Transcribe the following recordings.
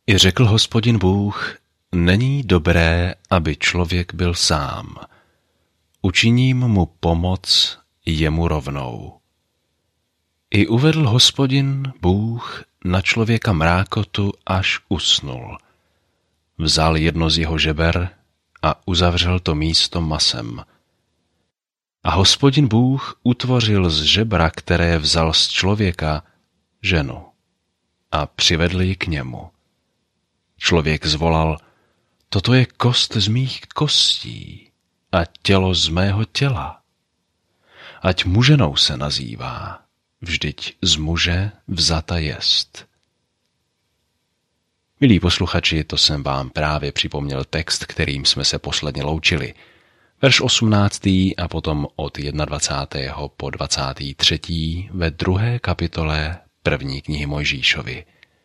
I řekl Hospodin Bůh, není dobré, aby člověk byl sám. Učiním mu pomoc jemu rovnou. I uvedl Hospodin Bůh na člověka mrákotu, až usnul. Vzal jedno z jeho žeber a uzavřel to místo masem. A Hospodin Bůh utvořil z žebra, které vzal z člověka, ženu a přivedl ji k němu. Člověk zvolal, toto je kost z mých kostí a tělo z mého těla. Ať muženou se nazývá, vždyť z muže vzata jest. Milí posluchači, to jsem vám právě připomněl text, kterým jsme se posledně loučili. Verš 18. a potom od 21. po 23. ve 2. kapitole 1. knihy Mojžíšovy.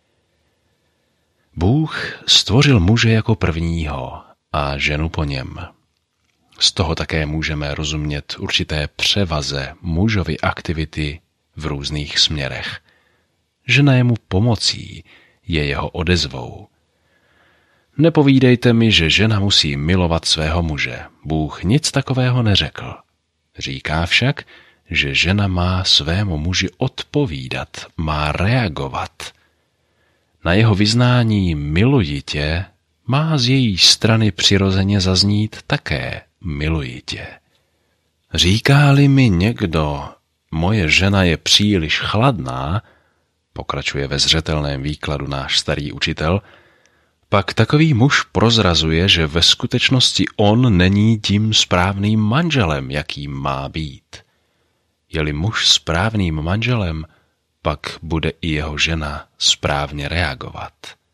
Bůh stvořil muže jako prvního a ženu po něm. Z toho také můžeme rozumět určité převaze mužovy aktivity v různých směrech. Žena je mu pomocí, je jeho odezvou. Nepovídejte mi, že žena musí milovat svého muže. Bůh nic takového neřekl. Říká však, že žena má svému muži odpovídat, má reagovat. Na jeho vyznání miluji tě má z její strany přirozeně zaznít také miluji tě. Říká-li mi někdo, moje žena je příliš chladná, pokračuje ve zřetelném výkladu náš starý učitel, pak takový muž prozrazuje, že ve skutečnosti on není tím správným manželem, jakým má být. Je-li muž správným manželem, pak bude i jeho žena správně reagovat.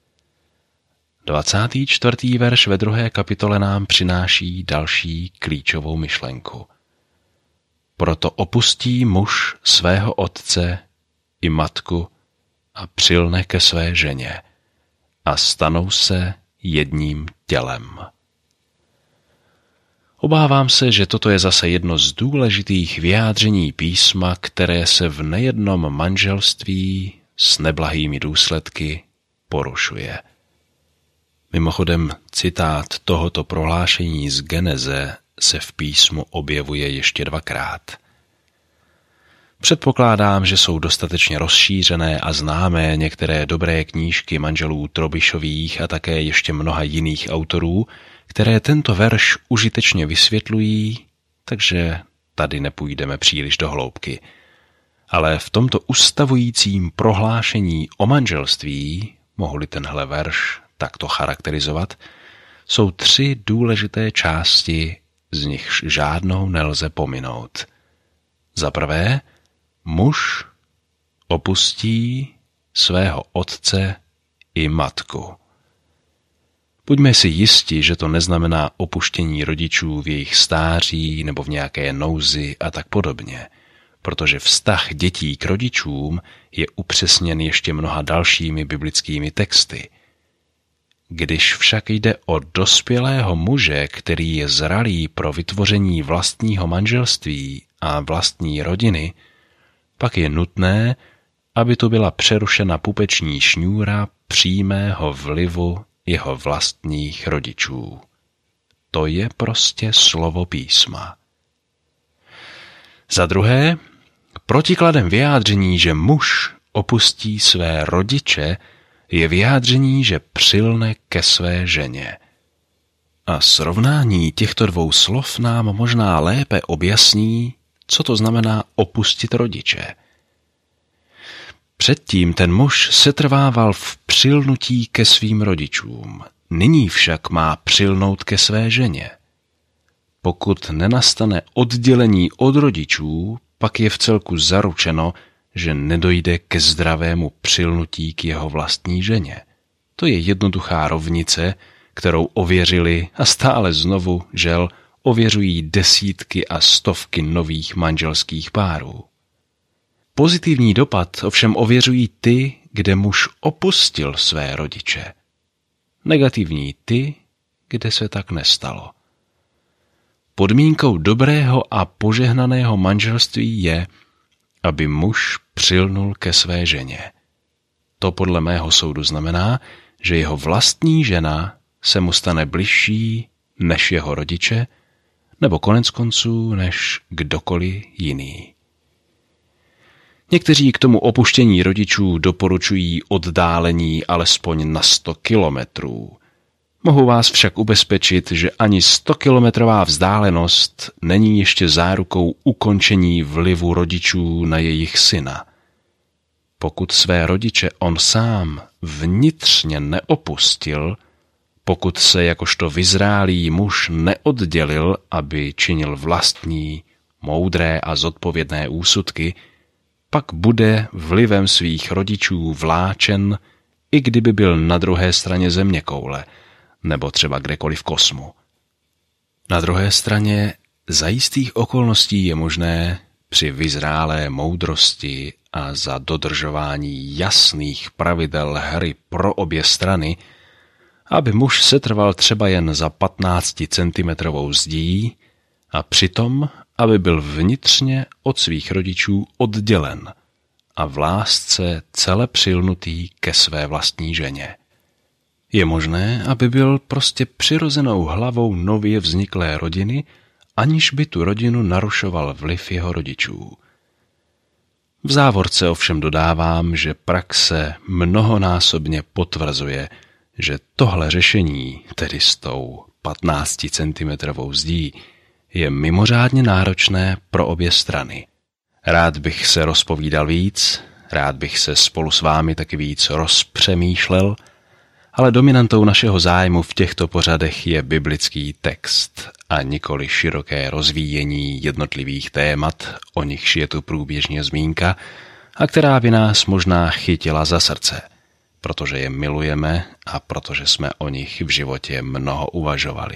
24. verš ve 2. kapitole nám přináší další klíčovou myšlenku. Proto opustí muž svého otce i matku a přilne ke své ženě a stanou se jedním tělem. Obávám se, že toto je zase jedno z důležitých vyjádření písma, které se v nejednom manželství s neblahými důsledky porušuje. Mimochodem, citát tohoto prohlášení z Geneze se v písmu objevuje ještě 2krát. Předpokládám, že jsou dostatečně rozšířené a známé některé dobré knížky manželů Trobišových a také ještě mnoha jiných autorů, které tento verš užitečně vysvětlují, takže tady nepůjdeme příliš do hloubky. Ale v tomto ustavujícím prohlášení o manželství, mohu-li tenhle verš takto charakterizovat, jsou 3 důležité části, z nichž žádnou nelze pominout. Za prvé, muž opustí svého otce i matku. Buďme si jisti, že to neznamená opuštění rodičů v jejich stáří nebo v nějaké nouzi a tak podobně, protože vztah dětí k rodičům je upřesněn ještě mnoha dalšími biblickými texty. Když však jde o dospělého muže, který je zralý pro vytvoření vlastního manželství a vlastní rodiny, pak je nutné, aby tu byla přerušena pupeční šňůra přímého vlivu jeho vlastních rodičů. To je prostě slovo písma. Za druhé, protikladem vyjádření, že muž opustí své rodiče, je vyjádření, že přilne ke své ženě. A srovnání těchto 2 slov nám možná lépe objasní, co to znamená opustit rodiče. Předtím ten muž setrvával v přilnutí ke svým rodičům, nyní však má přilnout ke své ženě. Pokud nenastane oddělení od rodičů, pak je vcelku zaručeno, že nedojde ke zdravému přilnutí k jeho vlastní ženě. To je jednoduchá rovnice, kterou ověřili a stále znovu, žel, ověřují desítky a stovky nových manželských párů. Pozitivní dopad ovšem ověřují ty, kde muž opustil své rodiče. Negativní ty, kde se tak nestalo. Podmínkou dobrého a požehnaného manželství je, aby muž přilnul ke své ženě. To podle mého soudu znamená, že jeho vlastní žena se mu stane bližší než jeho rodiče, nebo koneckonců než kdokoliv jiný. Někteří k tomu opuštění rodičů doporučují oddálení alespoň na 100 kilometrů. Mohu vás však ubezpečit, že ani 100kilometrová vzdálenost není ještě zárukou ukončení vlivu rodičů na jejich syna. Pokud své rodiče on sám vnitřně neopustil, pokud se jakožto vyzrálý muž neoddělil, aby činil vlastní, moudré a zodpovědné úsudky, pak bude vlivem svých rodičů vláčen, i kdyby byl na druhé straně zeměkoule, nebo třeba kdekoliv v kosmu. Na druhé straně za jistých okolností je možné při vyzrálé moudrosti a za dodržování jasných pravidel hry pro obě strany, aby muž setrval třeba jen za 15cm zdí a přitom, aby byl vnitřně od svých rodičů oddělen a v lásce cele přilnutý ke své vlastní ženě. Je možné, aby byl prostě přirozenou hlavou nově vzniklé rodiny, aniž by tu rodinu narušoval vliv jeho rodičů. V závorce ovšem dodávám, že praxe mnohonásobně potvrzuje, že tohle řešení, tedy s tou 15cm zdí, je mimořádně náročné pro obě strany. Rád bych se rozpovídal víc, rád bych se spolu s vámi taky víc rozpřemýšlel, ale dominantou našeho zájmu v těchto pořadech je biblický text a nikoli široké rozvíjení jednotlivých témat, o nichž je tu průběžně zmínka a která by nás možná chytila za srdce, protože je milujeme a protože jsme o nich v životě mnoho uvažovali.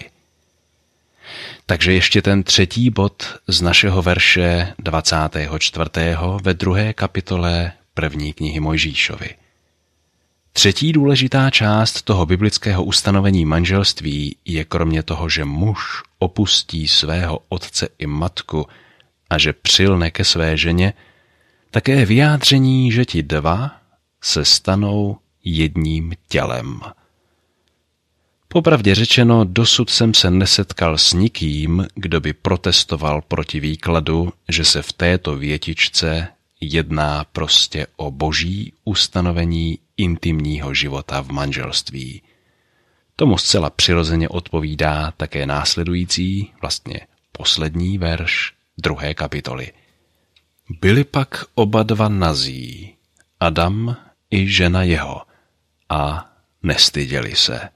Takže ještě ten 3. bod z našeho verše 24. ve 2. kapitole 1. knihy Mojžíšovi. 3. důležitá část toho biblického ustanovení manželství je kromě toho, že muž opustí svého otce i matku a že přilne ke své ženě, také vyjádření, že ti dva se stanou jedním tělem. Popravdě řečeno, dosud jsem se nesetkal s nikým, kdo by protestoval proti výkladu, že se v této větičce jedná prostě o boží ustanovení intimního života v manželství. Tomu zcela přirozeně odpovídá také následující, vlastně poslední verš 2. kapitoly. Byli pak oba dva nazí, Adam i žena jeho, a nestyděli se.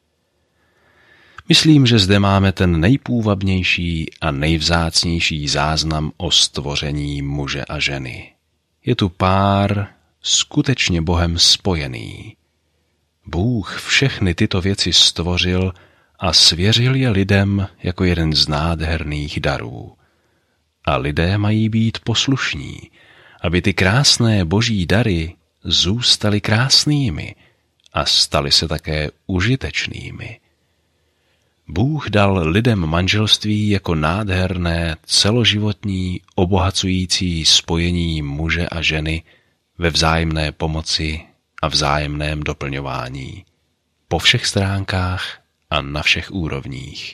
Myslím, že zde máme ten nejpůvabnější a nejvzácnější záznam o stvoření muže a ženy. Je tu pár skutečně Bohem spojený. Bůh všechny tyto věci stvořil a svěřil je lidem jako jeden z nádherných darů. A lidé mají být poslušní, aby ty krásné boží dary zůstaly krásnými a staly se také užitečnými. Bůh dal lidem manželství jako nádherné, celoživotní, obohacující spojení muže a ženy ve vzájemné pomoci a vzájemném doplňování. Po všech stránkách a na všech úrovních.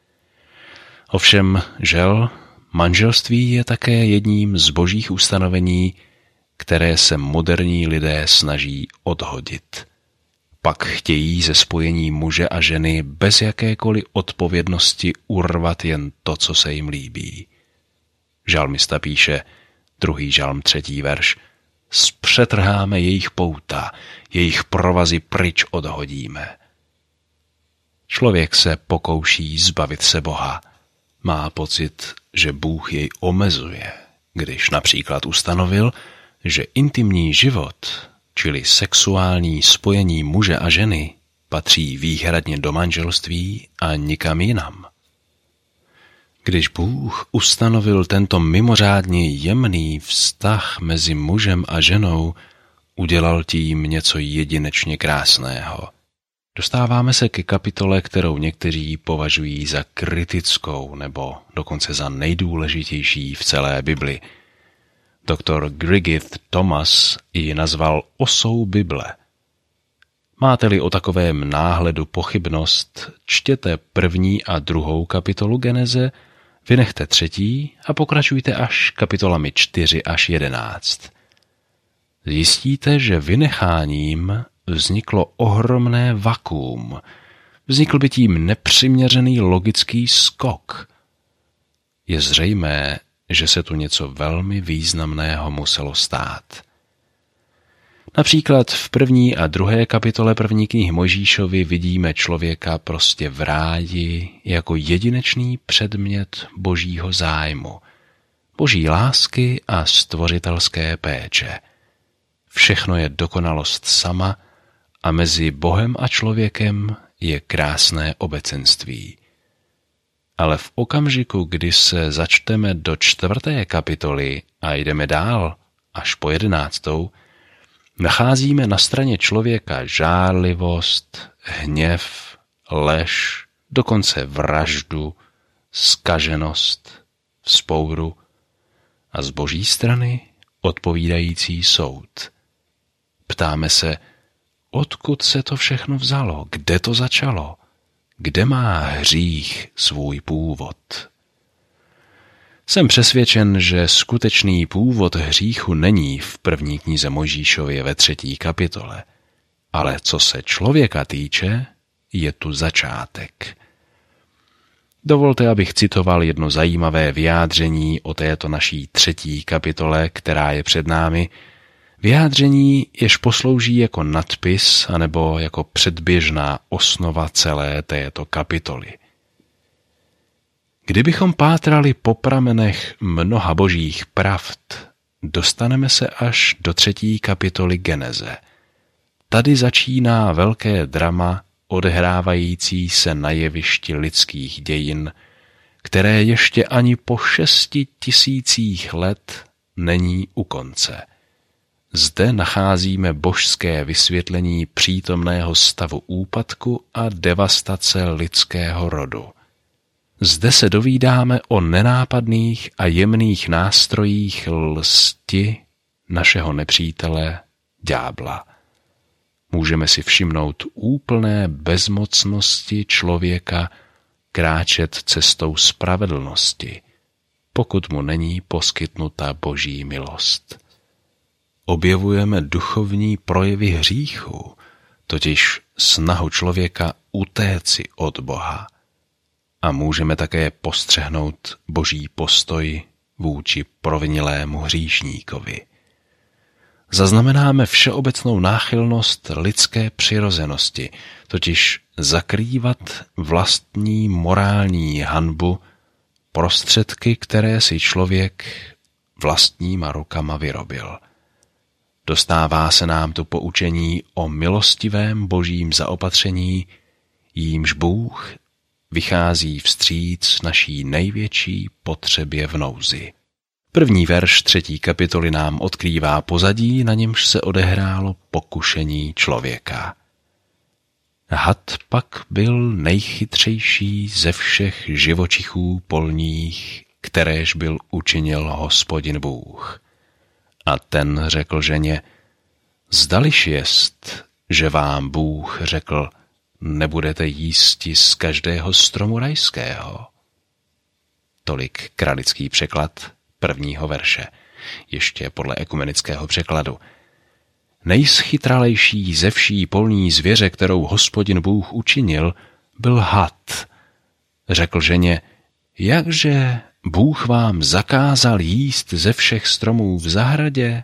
Ovšem, žel, manželství je také jedním z božích ustanovení, které se moderní lidé snaží odhodit. Pak chtějí ze spojení muže a ženy bez jakékoliv odpovědnosti urvat jen to, co se jim líbí. Žalmista píše, 2. žalm 3. verš, zpřetrháme jejich pouta, jejich provazy pryč odhodíme. Člověk se pokouší zbavit se Boha. Má pocit, že Bůh jej omezuje, když například ustanovil, že intimní život, čili sexuální spojení muže a ženy, patří výhradně do manželství a nikam jinam. Když Bůh ustanovil tento mimořádně jemný vztah mezi mužem a ženou, udělal tím něco jedinečně krásného. Dostáváme se ke kapitole, kterou někteří považují za kritickou nebo dokonce za nejdůležitější v celé Bibli. Doktor Griggith Thomas ji nazval osou Bible. Máte-li o takovém náhledu pochybnost, čtěte 1. a 2. kapitolu Geneze, vynechte 3. a pokračujte až kapitolami 4 až 11. Zjistíte, že vynecháním vzniklo ohromné vakuum. Vznikl by tím nepřiměřený logický skok. Je zřejmé, že se tu něco velmi významného muselo stát. Například v 1. a 2. kapitole 1. knihy Mojžíšovi vidíme člověka prostě v ráji jako jedinečný předmět božího zájmu, boží lásky a stvořitelské péče. Všechno je dokonalost sama a mezi Bohem a člověkem je krásné obecenství. Ale v okamžiku, kdy se začteme do 4. kapitoly a jdeme dál až po 11., nacházíme na straně člověka žárlivost, hněv, lež, dokonce vraždu, zkaženost, vzpouru a z boží strany odpovídající soud. Ptáme se, odkud se to všechno vzalo, kde to začalo, kde má hřích svůj původ. Jsem přesvědčen, že skutečný původ hříchu není v 1. knize Mojžíšově ve 3. kapitole, ale co se člověka týče, je tu začátek. Dovolte, abych citoval jedno zajímavé vyjádření o této naší 3. kapitole, která je před námi, vyjádření, jež poslouží jako nadpis anebo jako předběžná osnova celé této kapitoly. Kdybychom pátrali po pramenech mnoha božích pravd, dostaneme se až do 3. kapitoly Geneze. Tady začíná velké drama odehrávající se na jevišti lidských dějin, které ještě ani po 6 000 let není u konce. Zde nacházíme božské vysvětlení přítomného stavu úpadku a devastace lidského rodu. Zde se dovídáme o nenápadných a jemných nástrojích lsti našeho nepřítele ďábla. Můžeme si všimnout úplné bezmocnosti člověka kráčet cestou spravedlnosti, pokud mu není poskytnuta boží milost. Objevujeme duchovní projevy hříchu, totiž snahu člověka utéci od Boha. A můžeme také postřehnout boží postoj vůči provinělému hříšníkovi. Zaznamenáme všeobecnou náchylnost lidské přirozenosti, totiž zakrývat vlastní morální hanbu prostředky, které si člověk vlastníma rukama vyrobil. Dostává se nám tu poučení o milostivém božím zaopatření, jímž Bůh vychází vstříc naší největší potřebě v nouzi. 1. verš 3. kapitoly nám odkrývá pozadí, na němž se odehrálo pokušení člověka. Had pak byl nejchytřejší ze všech živočichů polních, kteréž byl učinil Hospodin Bůh. A ten řekl ženě, zdališ jest, že vám Bůh řekl, nebudete jísti z každého stromu rajského. Tolik kralický překlad 1. verše, ještě podle ekumenického překladu. Nejschytralejší ze vší polní zvěře, kterou Hospodin Bůh učinil, byl had. Řekl ženě, jakže Bůh vám zakázal jíst ze všech stromů v zahradě?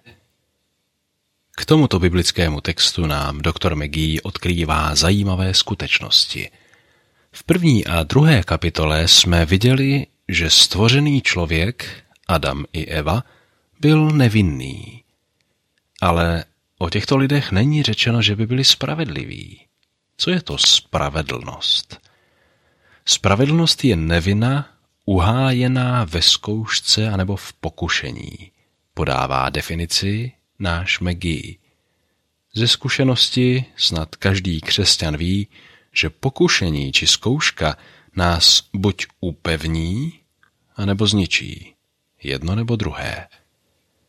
K tomuto biblickému textu nám doktor McGee odkrývá zajímavé skutečnosti. V 1. a 2. kapitole jsme viděli, že stvořený člověk, Adam i Eva, byl nevinný. Ale o těchto lidech není řečeno, že by byli spravedliví. Co je to spravedlnost? Spravedlnost je nevina, uhájená ve zkoušce anebo v pokušení. Podává definici náš McGee. Ze zkušenosti snad každý křesťan ví, že pokušení či zkouška nás buď upevní, anebo zničí. Jedno nebo druhé.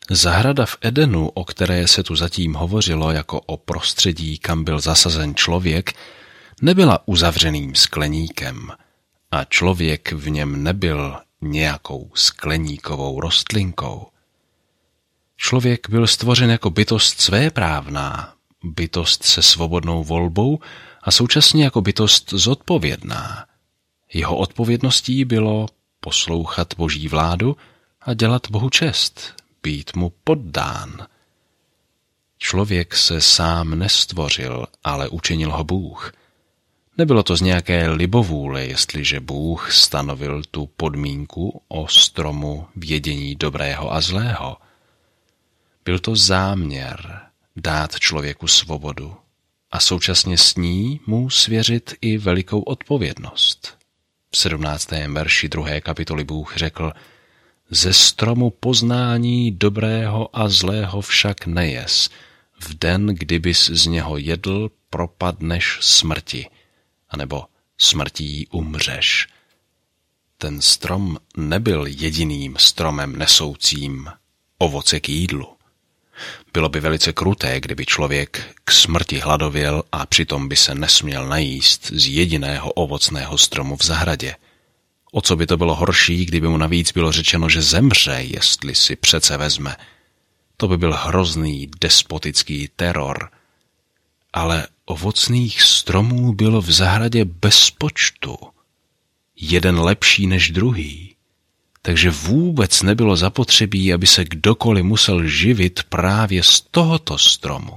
Zahrada v Edenu, o které se tu zatím hovořilo jako o prostředí, kam byl zasazen člověk, nebyla uzavřeným skleníkem a člověk v něm nebyl nějakou skleníkovou rostlinkou. Člověk byl stvořen jako bytost svéprávná, bytost se svobodnou volbou a současně jako bytost zodpovědná. Jeho odpovědností bylo poslouchat Boží vládu a dělat Bohu čest, být mu poddán. Člověk se sám nestvořil, ale učinil ho Bůh. Nebylo to z nějaké libovůle, jestliže Bůh stanovil tu podmínku o stromu vědění dobrého a zlého. Byl to záměr dát člověku svobodu a současně s ní mu svěřit i velikou odpovědnost. V 17. verši 2. kapitoly Bůh řekl: Ze stromu poznání dobrého a zlého však nejes. V den, kdybys z něho jedl, propadneš smrti, anebo smrtí umřeš. Ten strom nebyl jediným stromem nesoucím ovoce k jídlu. Bylo by velice kruté, kdyby člověk k smrti hladověl a přitom by se nesměl najíst z jediného ovocného stromu v zahradě. O co by to bylo horší, kdyby mu navíc bylo řečeno, že zemře, jestli si přece vezme. To by byl hrozný despotický teror. Ale ovocných stromů bylo v zahradě bez počtu. Jeden lepší než druhý. Takže vůbec nebylo zapotřebí, aby se kdokoliv musel živit právě z tohoto stromu.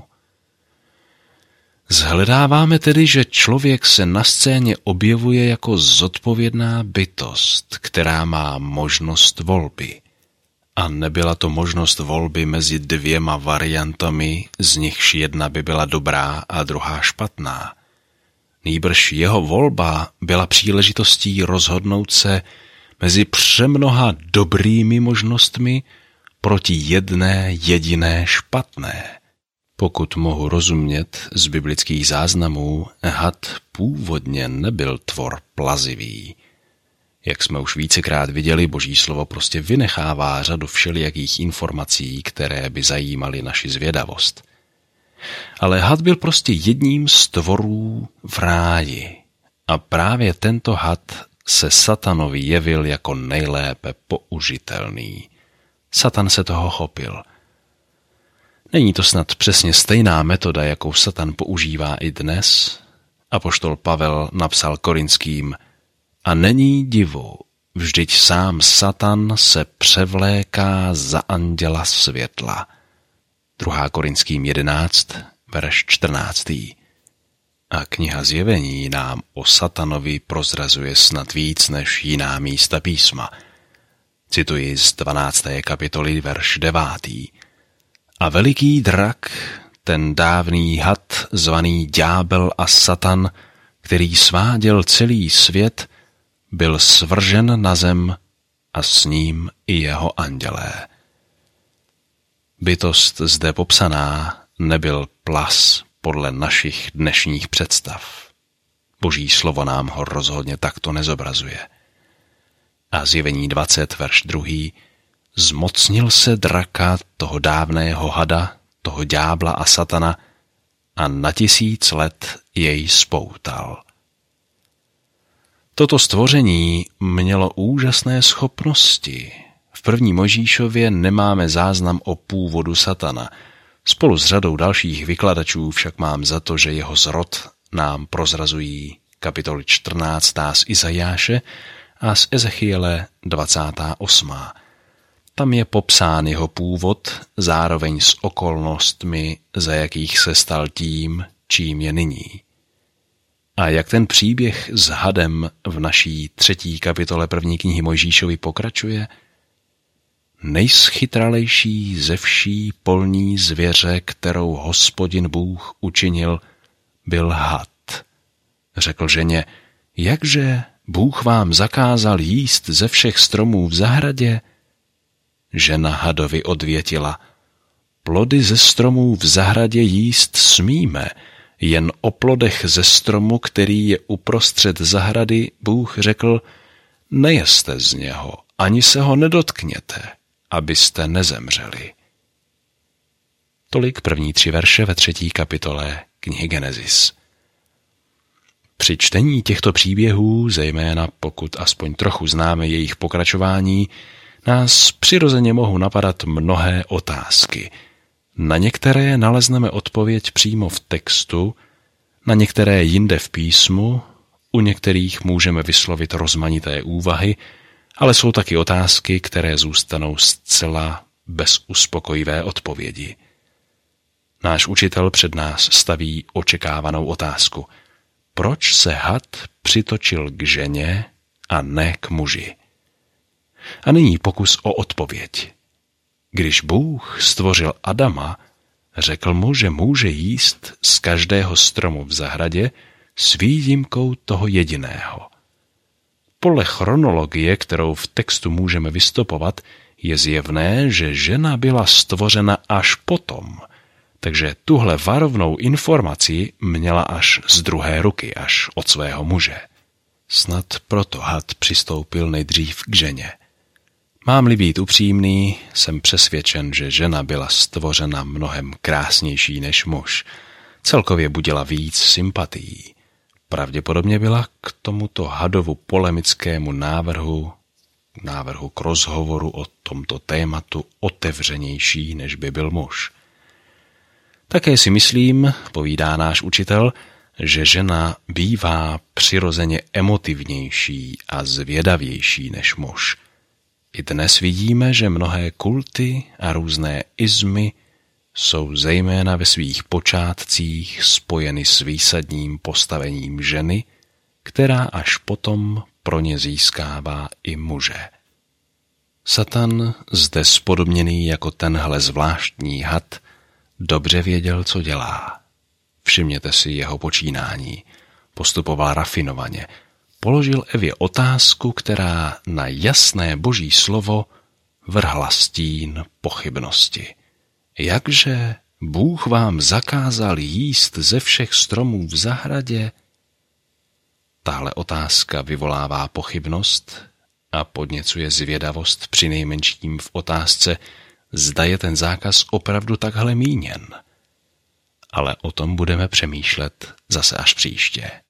Zhledáváme tedy, že člověk se na scéně objevuje jako zodpovědná bytost, která má možnost volby. A nebyla to možnost volby mezi dvěma variantami, z nichž jedna by byla dobrá a druhá špatná. Nýbrž jeho volba byla příležitostí rozhodnout se mezi přemnoha dobrými možnostmi proti jedné jediné špatné. Pokud mohu rozumět z biblických záznamů, had původně nebyl tvor plazivý. Jak jsme už vícekrát viděli, Boží slovo prostě vynechává řadu všelijakých informací, které by zajímaly naši zvědavost. Ale had byl prostě jedním z tvorů v ráji. A právě tento had se satanovi jevil jako nejlépe použitelný. Satan se toho chopil. Není to snad přesně stejná metoda, jakou Satan používá i dnes? Apoštol Pavel napsal Korinským: A není divu, vždyť sám Satan se převléká za anděla světla. 2. Korinským 11, verš 14. A kniha Zjevení nám o Satanovi prozrazuje snad víc než jiná místa písma. Cituji z 12. kapitoly, verš 9. A veliký drak, ten dávný had, zvaný Ďábel a Satan, který sváděl celý svět, byl svržen na zem a s ním i jeho andělé. Bytost zde popsaná nebyl plas podle našich dnešních představ. Boží slovo nám ho rozhodně takto nezobrazuje. A Zjevení 20, verš 2. Zmocnil se draka, toho dávného hada, toho ďábla a Satana, a na 1000 let jej spoutal. Toto stvoření mělo úžasné schopnosti. V 1. Mojžíšově nemáme záznam o původu Satana. Spolu s řadou dalších vykladačů však mám za to, že jeho zrod nám prozrazují kapitoly 14. z Izajáše a z Ezechiele 28. Tam je popsán jeho původ, zároveň s okolnostmi, za jakých se stal tím, čím je nyní. A jak ten příběh s hadem v naší 3. kapitole 1. knihy Mojžíšovi pokračuje? Nejschytralejší ze vší polní zvěře, kterou Hospodin Bůh učinil, byl had. Řekl ženě: jakže Bůh vám zakázal jíst ze všech stromů v zahradě? Žena hadovi odvětila: plody ze stromů v zahradě jíst smíme, jen o plodech ze stromu, který je uprostřed zahrady, Bůh řekl: nejeste z něho, ani se ho nedotkněte, abyste nezemřeli. Tolik první 3 verše ve 3. kapitole knihy Genesis. Při čtení těchto příběhů, zejména pokud aspoň trochu známe jejich pokračování, nás přirozeně mohou napadat mnohé otázky. Na některé nalezneme odpověď přímo v textu, na některé jinde v písmu, u některých můžeme vyslovit rozmanité úvahy, ale jsou taky otázky, které zůstanou zcela bez uspokojivé odpovědi. Náš učitel před nás staví očekávanou otázku. Proč se had přitočil k ženě a ne k muži? A nyní pokus o odpověď. Když Bůh stvořil Adama, řekl mu, že může jíst z každého stromu v zahradě s výjimkou toho jediného. Podle chronologie, kterou v textu můžeme vystopovat, je zjevné, že žena byla stvořena až potom, takže tuhle varovnou informaci měla až z druhé ruky, až od svého muže. Snad proto had přistoupil nejdřív k ženě. Mám-li být upřímný, jsem přesvědčen, že žena byla stvořena mnohem krásnější než muž. Celkově budila víc sympatií. Pravděpodobně byla k tomuto hadovu polemickému návrhu k rozhovoru o tomto tématu otevřenější, než by byl muž. Také si myslím, povídá náš učitel, že žena bývá přirozeně emotivnější a zvědavější než muž. I dnes vidíme, že mnohé kulty a různé izmy jsou zejména ve svých počátcích spojeny s výsadním postavením ženy, která až potom pro ně získává i muže. Satan, zde spodobněný jako tenhle zvláštní had, dobře věděl, co dělá. Všimněte si jeho počínání. Postupoval rafinovaně. Položil Evě otázku, která na jasné boží slovo vrhla stín pochybnosti. Jakže Bůh vám zakázal jíst ze všech stromů v zahradě? Tahle otázka vyvolává pochybnost a podněcuje zvědavost přinejmenším v otázce, zda je ten zákaz opravdu takhle míněn. Ale o tom budeme přemýšlet zase až příště.